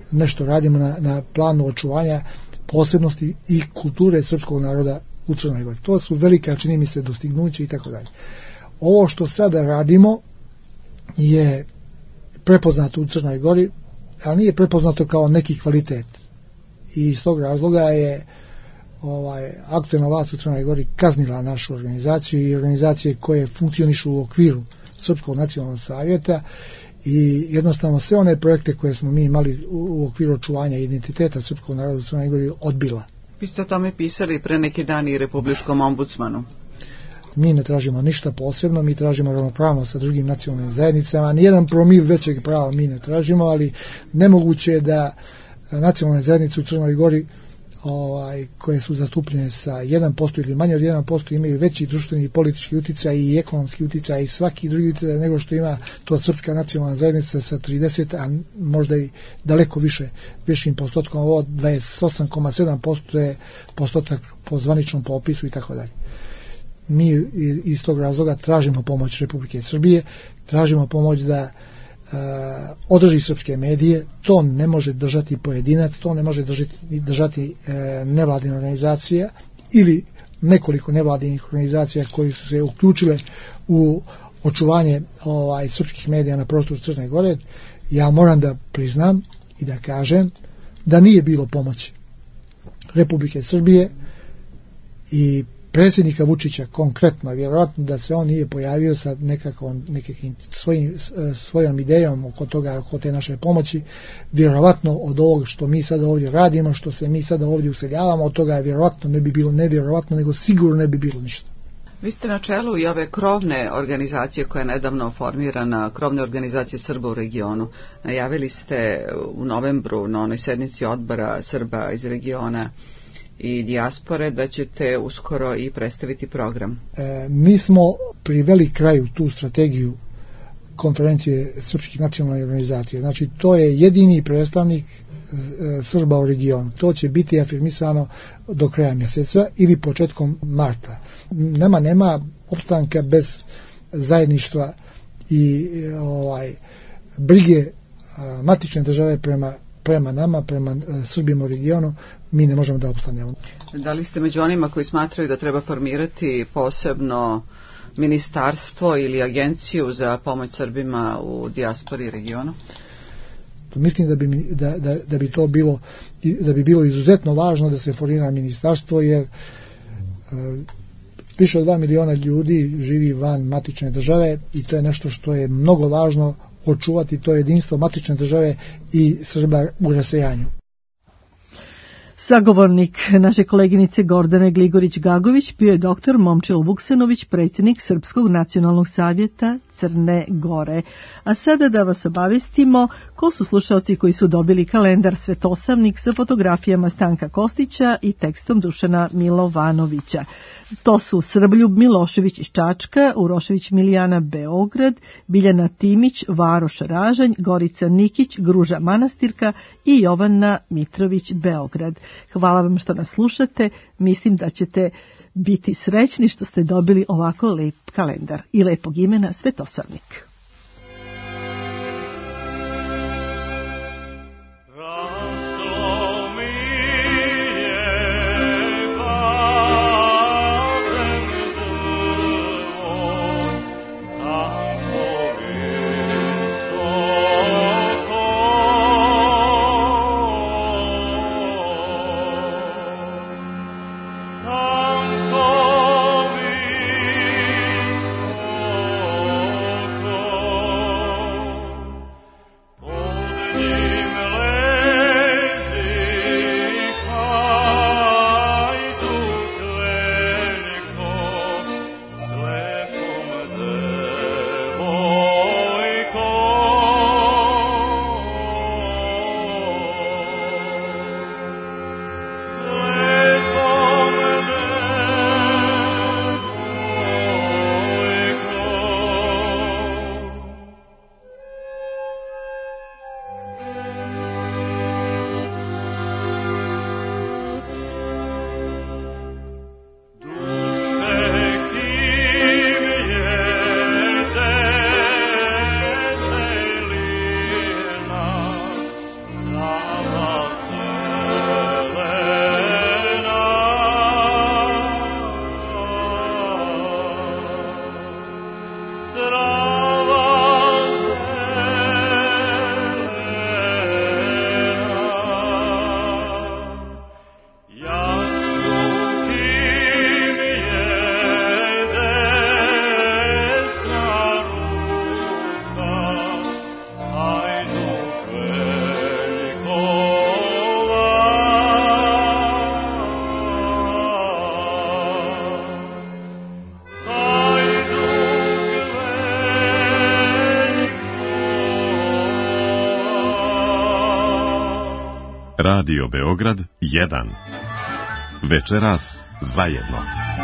nešto radimo na, na planu očuvanja posebnosti i kulture srpskog naroda u Crnoj Gori. To su velika, čini mi se, dostignuće i tako dalje. Ovo što sada radimo je prepoznato u Crnoj Gori, ali nije prepoznato kao neki kvalitet. I iz tog razloga je ovaj, aktuelna vlast u Crnoj Gori kaznila našu organizaciju i organizacije koje funkcionišu u okviru Srpskog nacionalnog savjeta i jednostavno sve one projekte koje smo mi imali u okviru očuvanja identiteta srpskog naroda u Crnoj Gori odbila. Vi ste o tome pisali pre neki dan i Republičkom ombudsmanu. Mi ne tražimo ništa posebno, mi tražimo ravnopravnost sa drugim nacionalnim zajednicama, nijedan promil većeg prava mi ne tražimo, ali nemoguće je da nacionalne zajednice u Crnoj Gori ovaj, koje su zastupljene sa jedan posto ili manje od jedan posto imaju veći društveni i politički uticaj i ekonomski uticaj i svaki drugi uticaj nego što ima to srpska nacionalna zajednica sa trideset, a možda i daleko više višim postotkom. Ovo dvadeset osam zarez sedam posto je postotak po zvaničnom popisu i tako dalje. Mi iz tog razloga tražimo pomoć Republike Srbije, tražimo pomoć da Uh, održi srpske medije. To ne može držati pojedinac, to ne može držati, držati uh, nevladine organizacija ili nekoliko nevladinih organizacija koji su se uključile u očuvanje ovaj, srpskih medija na prostoru Crne Gore. Ja moram da priznam i da kažem da nije bilo pomoći Republike Srbije i predsjednika Vučića konkretno, vjerojatno da se on nije pojavio sa nekakvom, nekakvim svojim, svojom idejom oko toga, oko te naše pomoći, vjerojatno od ovog što mi sada ovdje radimo, što se mi sada ovdje useljavamo, od toga je vjerojatno ne bi bilo, ne vjerojatno, nego sigurno ne bi bilo ništa. Vi ste na čelu i ove krovne organizacije koja je nedavno formirana, krovne organizacije Srba u regionu. Najavili ste u novembru na onoj sednici odbora Srba iz regiona i dijaspore da ćete uskoro i predstaviti program. E, mi smo priveli kraju tu strategiju konferencije srpskih nacionalnih organizacija. Znači to je jedini predstavnik e, Srba u regionu. To će biti afirmisano do kraja mjeseca ili početkom marta. Nema, nema opstanka bez zajedništva i ovaj, brige a, matične države prema prema nama, prema Srbima u regionu, mi ne možemo da opstanemo. Da li ste među onima koji smatraju da treba formirati posebno ministarstvo ili agenciju za pomoć Srbima u dijaspori i regionu? Mislim da bi, da, da, da bi to bilo da bi bilo izuzetno važno da se formira ministarstvo, jer uh, više od dva miliona ljudi živi van matične države i to je nešto što je mnogo važno očuvati, to jedinstvo matične države i Srba u rasejanju. Sagovornik naše koleginice Gordane Gligorić-Gagović bio je doktor Momčilo Vuksanović, predsjednik Srpskog nacionalnog savjeta Crne Gore. A sada da vas obavestimo ko su slušalci koji su dobili kalendar Svetosavnik sa fotografijama Stanka Kostića i tekstom Dušana Milovanovića. To su Srbljub Milošević iz Čačka, Urošević Milijana Beograd, Biljana Timić, Varoš Ražanj, Gorica Nikić, Gruža Manastirka i Jovana Mitrović Beograd. Hvala vam što nas slušate, mislim da ćete biti srećni što ste dobili ovako lep kalendar i lepog imena Svetosavnik. Oh Radio Beograd jedan. Večeras zajedno.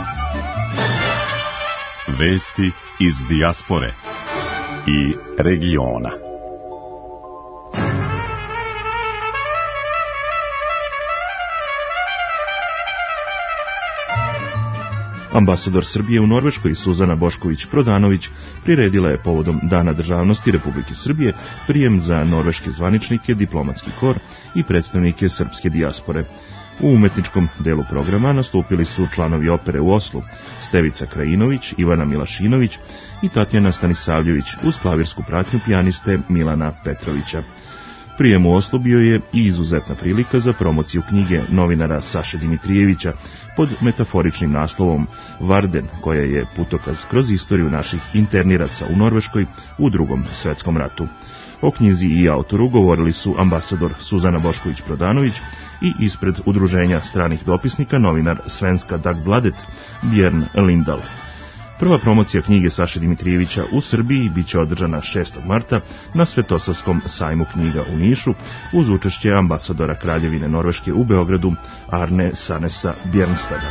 Vesti iz dijaspore i regiona. Ambasador Srbije u Norveškoj Suzana Bošković-Prodanović priredila je povodom Dana državnosti Republike Srbije prijem za norveške zvaničnike, diplomatski kor i predstavnike srpske dijaspore. U umetničkom delu programa nastupili su članovi opere u Oslu, Stevica Krajinović, Ivana Milašinović i Tatjana Stanisavljević uz klavirsku pratnju pijaniste Milana Petrovića. Prijem u Oslu bio je i izuzetna prilika za promociju knjige novinara Saše Dimitrijevića pod metaforičnim naslovom Varden, koja je putokaz kroz istoriju naših interniraca u Norveškoj u Drugom svetskom ratu. O knjizi i autoru govorili su ambasador Suzana Bošković-Prodanović i ispred udruženja stranih dopisnika novinar Svenska Dagbladet Björn Lindahl. Prva promocija knjige Saše Dimitrijevića u Srbiji biće održana šestog marta na Svetosavskom sajmu knjiga u Nišu uz učešće ambasadora Kraljevine Norveške u Beogradu Arne Sanesa Bjernsteda.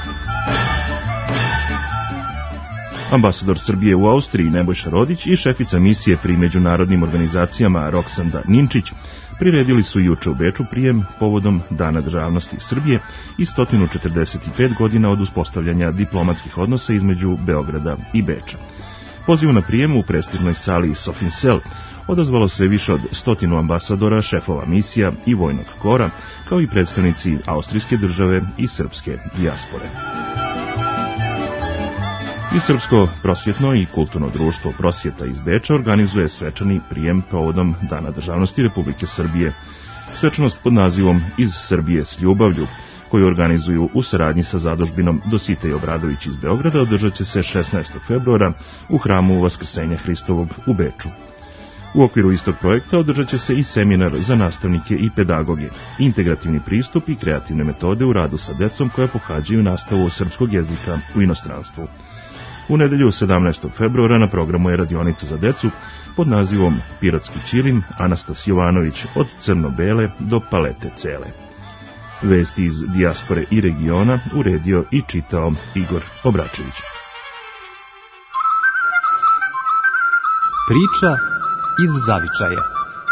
Ambasador Srbije u Austriji Nebojša Rodić i šefica misije pri međunarodnim organizacijama Roksanda Ninčić priredili su juče u Beču prijem povodom Dana državnosti Srbije i sto četrdeset pet godina od uspostavljanja diplomatskih odnosa između Beograda i Beča. Pozivu na prijem u prestižnoj sali Sofinsel odazvalo se više od stotinu ambasadora, šefova misija i vojnog kora, kao i predstavnici austrijske države i srpske dijaspore. I Srpsko prosvjetno i kulturno društvo Prosvjeta iz Beča organizuje svečani prijem povodom Dana državnosti Republike Srbije. Svečanost pod nazivom Iz Srbije s ljubavlju, koju organizuju u saradnji sa zadužbinom Dositej Obradović iz Beograda, održat će se šesnaestog februara u hramu Vaskrsenja Hristovog u Beču. U okviru istog projekta održat će se i seminar za nastavnike i pedagoge, integrativni pristup i kreativne metode u radu sa decom koja pohađaju nastavu srpskog jezika u inostranstvu. U nedelju sedamnaestog februara na programu je radionica za decu pod nazivom Pirotski ćilim Anastas Jovanović od crno-bele do palete cele. Vesti iz dijaspore i regiona uredio i čitao Igor Obračević. Priča iz zavičaja.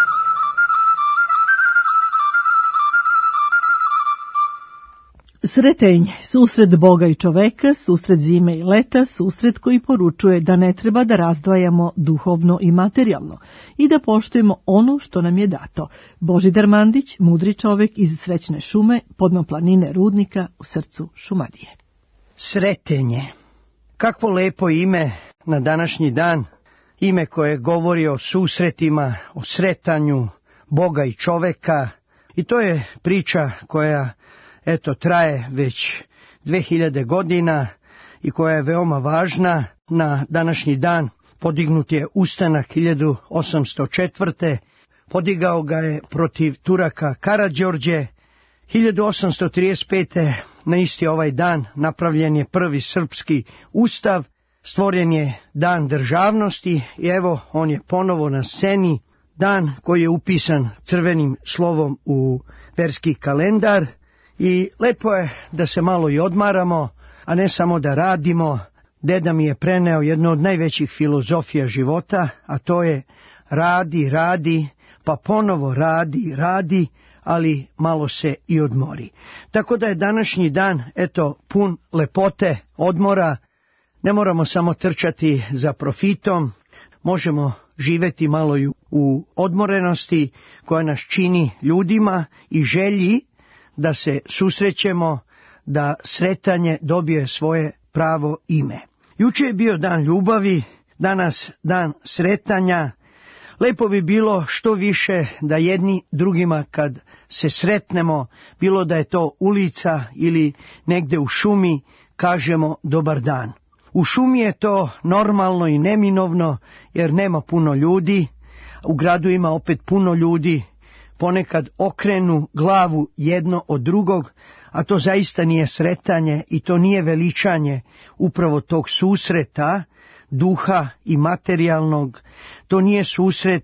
Sretenje, susret Boga i čoveka, susret zime i leta, susret koji poručuje da ne treba da razdvajamo duhovno i materijalno i da poštujemo ono što nam je dato. Božidar Mandić, mudri čovek iz Srećne šume, podno planine Rudnika u srcu Šumadije. Sretenje. Kakvo lepo ime na današnji dan, ime koje govori o susretima, o sretanju Boga i čoveka, i to je priča koja eto traje već dve hiljade godina i koja je veoma važna. Na današnji dan podignut je ustanak hiljadu osamsto četvrte. Podigao ga je protiv Turaka Karađorđe. hiljadu osamsto trideset pete. na isti ovaj dan napravljen je prvi srpski ustav, stvoren je dan državnosti i evo on je ponovo na sceni, dan koji je upisan crvenim slovom u verski kalendar. I lepo je da se malo i odmaramo, a ne samo da radimo. Deda mi je preneo jednu od najvećih filozofija života, a to je radi, radi, pa ponovo radi, radi, ali malo se i odmori. Tako da je današnji dan, eto, pun lepote, odmora. Ne moramo samo trčati za profitom, možemo živeti malo i u odmorenosti koja nas čini ljudima i želji da se susrećemo, da sretanje dobije svoje pravo ime. Juče je bio dan ljubavi, danas dan sretanja. Lepo bi bilo što više da jedni drugima kad se sretnemo, bilo da je to ulica ili negde u šumi, kažemo dobar dan. U šumi je to normalno i neminovno jer nema puno ljudi, u gradu ima opet puno ljudi, ponekad okrenu glavu jedno od drugog, a to zaista nije sretanje i to nije veličanje upravo tog susreta duha i materijalnog, to nije susret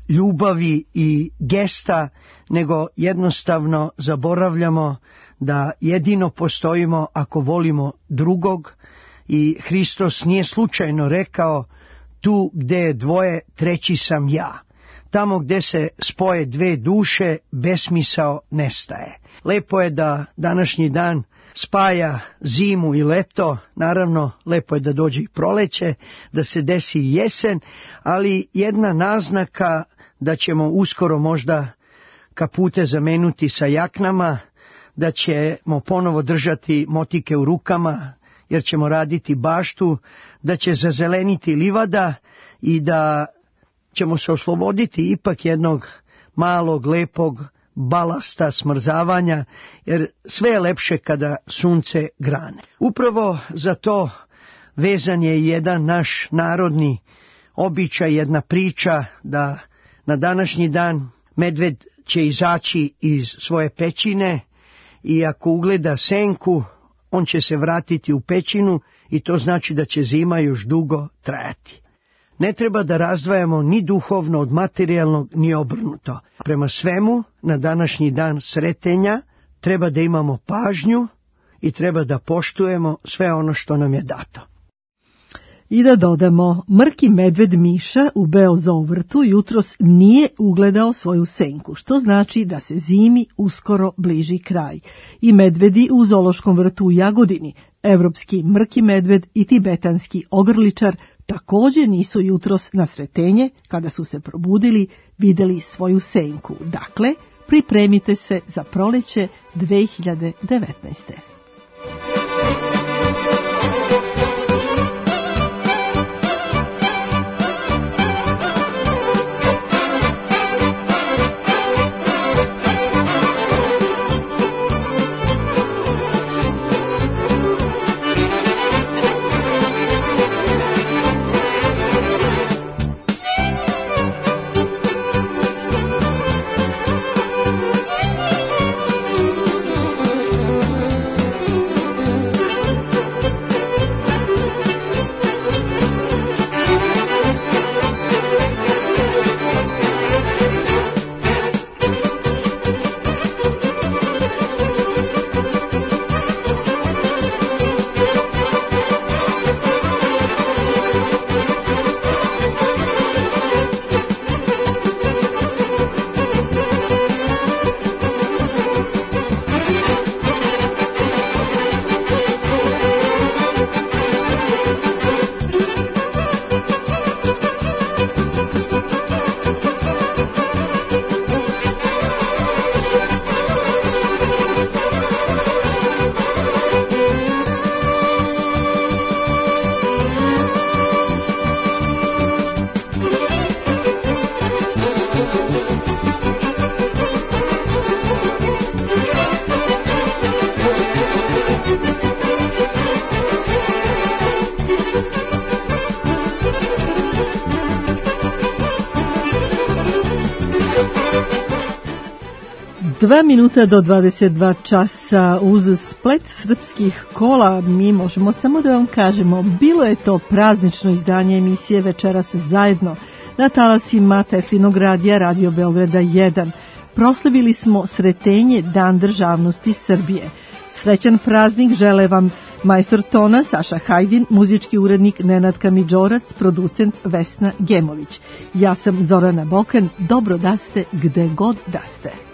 ljubavi i gesta, nego jednostavno zaboravljamo da jedino postojimo ako volimo drugog i Hristos nije slučajno rekao tu gde je dvoje, treći sam ja. Tamo gde se spoje dve duše, besmisao nestaje. Lepo je da današnji dan spaja zimu i leto, naravno lepo je da dođe i proleće, da se desi i jesen, ali jedna naznaka da ćemo uskoro možda kapute zamenuti sa jaknama, da ćemo ponovo držati motike u rukama, jer ćemo raditi baštu, da će zazeleniti livada i da ćemo se osloboditi ipak jednog malog, lepog balasta smrzavanja, jer sve je lepše kada sunce grane. Upravo za to vezan je jedan naš narodni običaj, jedna priča da na današnji dan medved će izaći iz svoje pećine i ako ugleda senku, on će se vratiti u pećinu i to znači da će zima još dugo trajati. Ne treba da razdvajamo ni duhovno od materijalnog, ni obrnuto. Prema svemu, na današnji dan sretenja, treba da imamo pažnju i treba da poštujemo sve ono što nam je dato. I da dodamo, mrki medved Miša u Beozovrtu jutros nije ugledao svoju senku, što znači da se zimi uskoro bliži kraj. I medvedi u zoološkom vrtu u Jagodini, evropski mrki medved i tibetanski ogrličar također nisu jutros na Sretenje, kada su se probudili, vidjeli svoju senku. Dakle, pripremite se za proleće dve hiljade devetnaeste. Dva minuta do dvadeset dva časa uz splet srpskih kola mi možemo samo da vam kažemo, bilo je to praznično izdanje emisije Večeras zajedno na talasima Teslinog radija Radio Beograda jedan. Proslavili smo Sretenje, Dan državnosti Srbije. Srećan praznik žele vam majstor tona Saša Hajdin, muzički urednik Nenad Kamidžorac, producent Vesna Gemović. Ja sam Zorana Bokan, dobro da ste gde god da ste.